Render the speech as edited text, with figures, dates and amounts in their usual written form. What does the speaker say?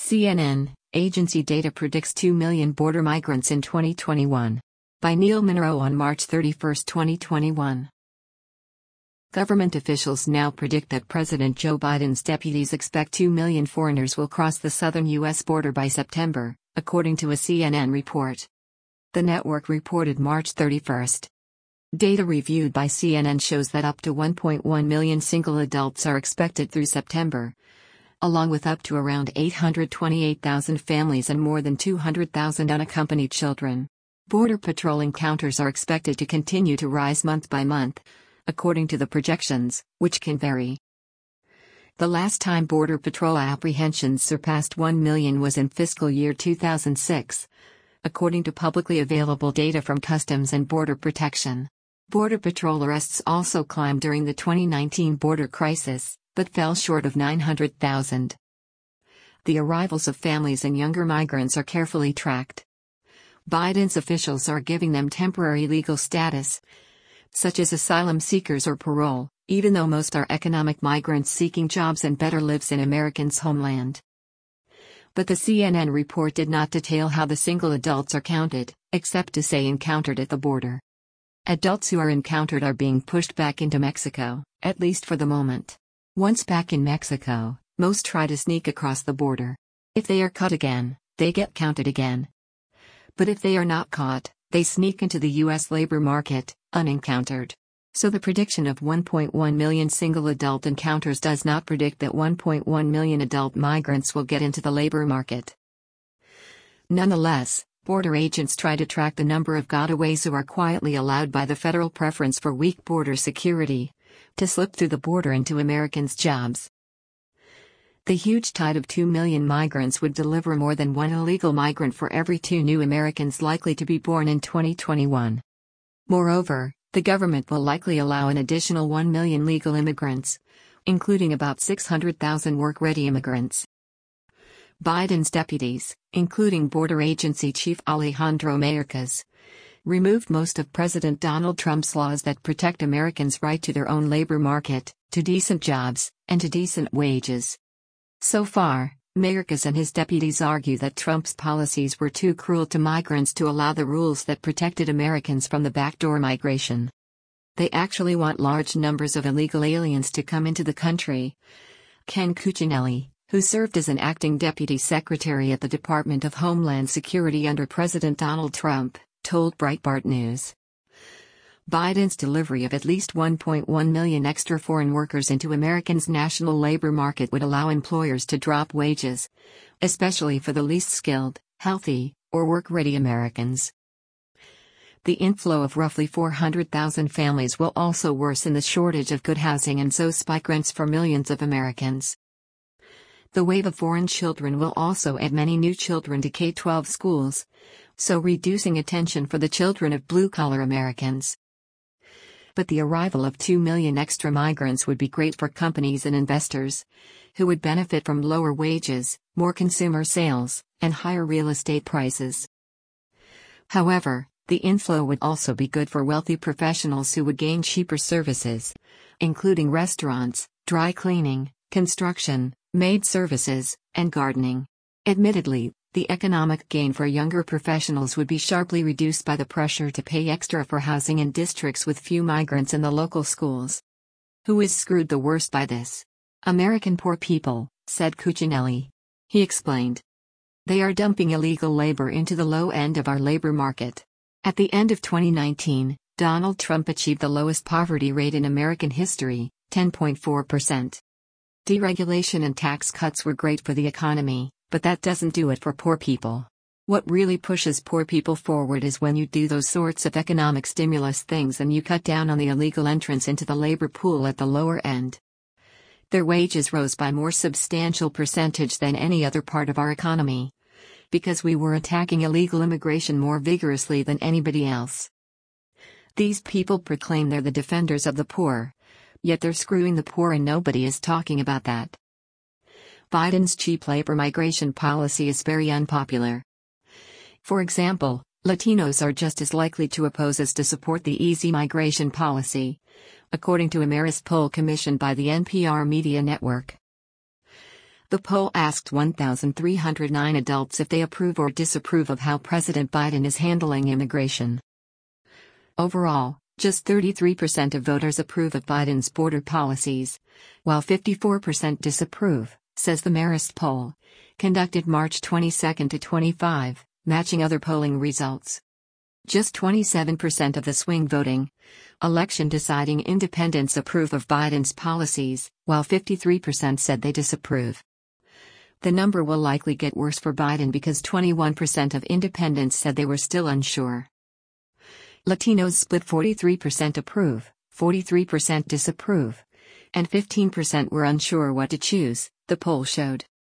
CNN, agency data predicts 2 million border migrants in 2021. By Neil Munro on March 31, 2021. Government officials now predict that President Joe Biden's deputies expect 2 million foreigners will cross the southern U.S. border by September, according to a CNN report. The network reported March 31. Data reviewed by CNN shows that up to 1.1 million single adults are expected through September, along with up to around 828,000 families and more than 200,000 unaccompanied children. Border Patrol encounters are expected to continue to rise month by month, according to the projections, which can vary. The last time Border Patrol apprehensions surpassed 1 million was in fiscal year 2006, according to publicly available data from Customs and Border Protection. Border Patrol arrests also climbed during the 2019 border crisis, but fell short of 900,000. The arrivals of families and younger migrants are carefully tracked. Biden's officials are giving them temporary legal status, such as asylum seekers or parole, even though most are economic migrants seeking jobs and better lives in Americans' homeland. But the CNN report did not detail how the single adults are counted, except to say encountered at the border. Adults who are encountered are being pushed back into Mexico, at least for the moment. Once back in Mexico, most try to sneak across the border. If they are caught again, they get counted again. But if they are not caught, they sneak into the U.S. labor market, unencountered. So the prediction of 1.1 million single adult encounters does not predict that 1.1 million adult migrants will get into the labor market. Nonetheless, border agents try to track the number of gotaways who are quietly allowed by the federal preference for weak border security to slip through the border into Americans' jobs. The huge tide of 2 million migrants would deliver more than one illegal migrant for every 2 new Americans likely to be born in 2021. Moreover, the government will likely allow an additional 1 million legal immigrants, including about 600,000 work-ready immigrants. Biden's deputies, including Border Agency Chief Alejandro Mayorkas, removed most of President Donald Trump's laws that protect Americans' right to their own labor market, to decent jobs, and to decent wages. So far, Mayorkas and his deputies argue that Trump's policies were too cruel to migrants to allow the rules that protected Americans from the backdoor migration. They actually want large numbers of illegal aliens to come into the country. Ken Cuccinelli, who served as an acting deputy secretary at the Department of Homeland Security under President Donald Trump, told Breitbart News. Biden's delivery of at least 1.1 million extra foreign workers into Americans' national labor market would allow employers to drop wages, especially for the least skilled, healthy, or work-ready Americans. The inflow of roughly 400,000 families will also worsen the shortage of good housing and so spike rents for millions of Americans. The wave of foreign children will also add many new children to K-12 schools, so reducing attention for the children of blue-collar Americans. But the arrival of 2 million extra migrants would be great for companies and investors, who would benefit from lower wages, more consumer sales, and higher real estate prices. However, the inflow would also be good for wealthy professionals who would gain cheaper services, including restaurants, dry cleaning, construction, maid services, and gardening. Admittedly, the economic gain for younger professionals would be sharply reduced by the pressure to pay extra for housing in districts with few migrants in the local schools. Who is screwed the worst by this? American poor people, said Cuccinelli. He explained. They are dumping illegal labor into the low end of our labor market. At the end of 2019, Donald Trump achieved the lowest poverty rate in American history, 10.4%. Deregulation and tax cuts were great for the economy, but that doesn't do it for poor people. What really pushes poor people forward is when you do those sorts of economic stimulus things and you cut down on the illegal entrance into the labor pool at the lower end. Their wages rose by more substantial percentage than any other part of our economy, because we were attacking illegal immigration more vigorously than anybody else. These people proclaim they're the defenders of the poor, yet they're screwing the poor and nobody is talking about that. Biden's cheap labor migration policy is very unpopular. For example, Latinos are just as likely to oppose as to support the easy migration policy, according to a Marist poll commissioned by the NPR media network. The poll asked 1,309 adults if they approve or disapprove of how President Biden is handling immigration. Overall, just 33% of voters approve of Biden's border policies, while 54% disapprove, says the Marist poll, conducted March 22 to 25, matching other polling results. Just 27% of the swing voting, election deciding independents approve of Biden's policies, while 53% said they disapprove. The number will likely get worse for Biden because 21% of independents said they were still unsure. Latinos split 43% approve, 43% disapprove, and 15% were unsure what to choose, the poll showed.